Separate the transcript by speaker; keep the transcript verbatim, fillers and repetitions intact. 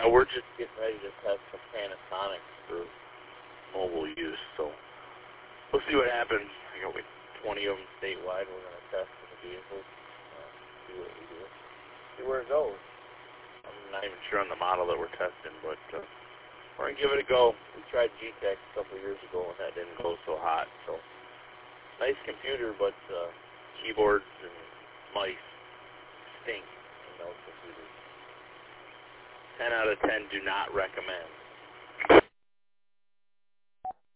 Speaker 1: Uh, we're just getting ready to test some Panasonics for mobile use, so we'll see what happens. I got like twenty of them statewide. We're going to test in the vehicles, uh, see what we do, see where it goes. I'm not even sure on the model that we're testing, but uh, we're going to give it a go. We tried G-Tech a couple of years ago, and that didn't go so hot. So nice computer, but uh, keyboards and mice stink in those computers. ten out of ten do not recommend.